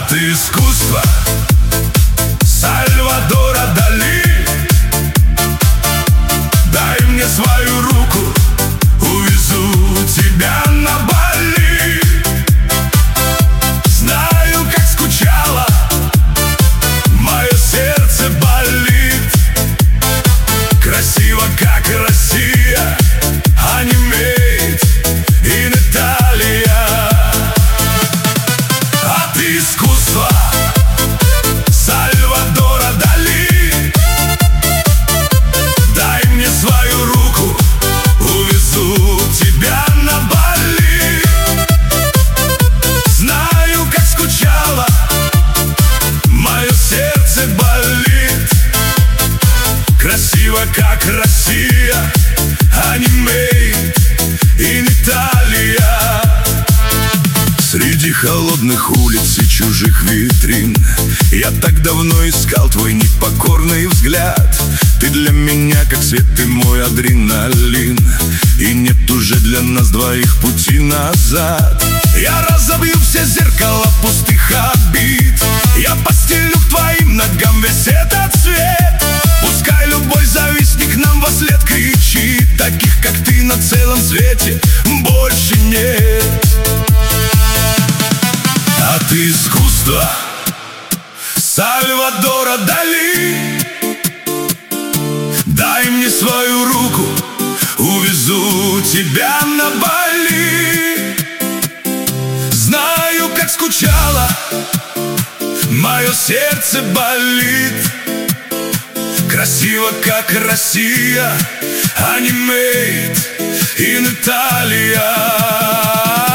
От искусства Сальвадора Дали. Дай мне свою руку, увезу тебя на Бали. Знаю, как скучала, мое сердце болит. Красиво, как Россия, онемеет и Италия. От искусства Сальвадора Дали. Дай мне свою руку, увезу тебя на Бали. Знаю, как скучала, мое сердце болит. Красиво, как Россия, онемеет и Италия. Среди холодных улиц и чужих витрин я так давно искал твой непокорный взгляд. Ты для меня как свет, ты мой адреналин, и нет уже для нас двоих пути назад. Я разобью все зеркала пустых обид, я постелю к твоим ногам весь этот свет. Пускай любой завистник нам вослед кричит: таких, как ты, на целом свете больше нет. От искусства Сальвадора Дали. Дай мне свою руку, увезу тебя на Бали. Знаю, как скучала, мое сердце болит. Красиво, как Россия, онемеет и Италия.